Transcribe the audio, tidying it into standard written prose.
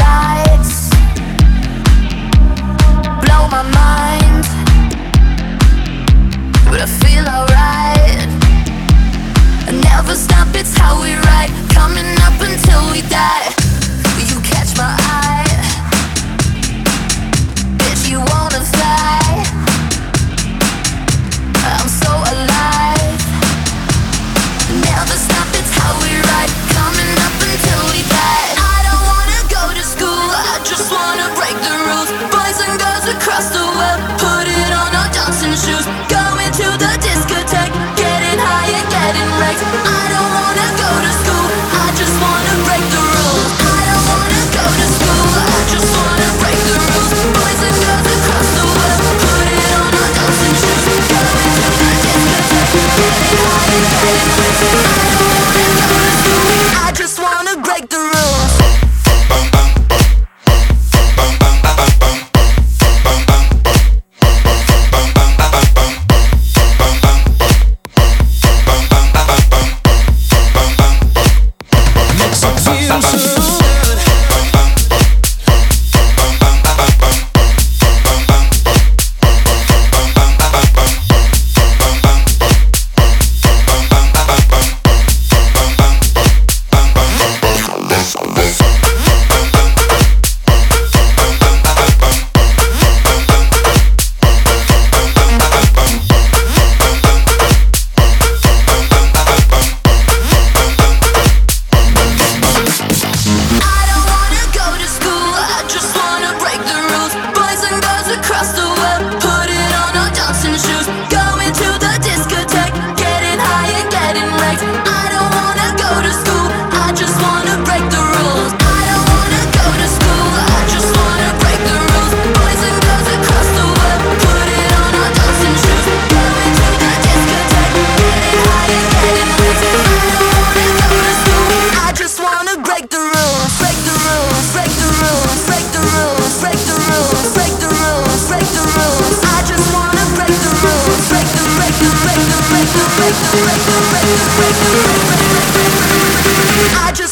lights blow my mind, but I feel alright. I never stop, it's how we ride, coming up until we die. You catch my eye, bitch, you wanna fly. I'm so alive. Never stop, it's how we ride, coming up until we die. I don't wanna go to school, I just wanna break the rules. Boys and girls across the world, put it on our dancing shoes. Going to the discotheque, getting high and getting wrecked. I don't wanna go to school, I just wanna break the rules. I don't wanna go to school, I just wanna break the rules. Boys and girls across the world, put it on our dancing shoes. Going to the discotheque, getting high and getting wrecked. I don't wanna go to school, I just wanna break the rules. I just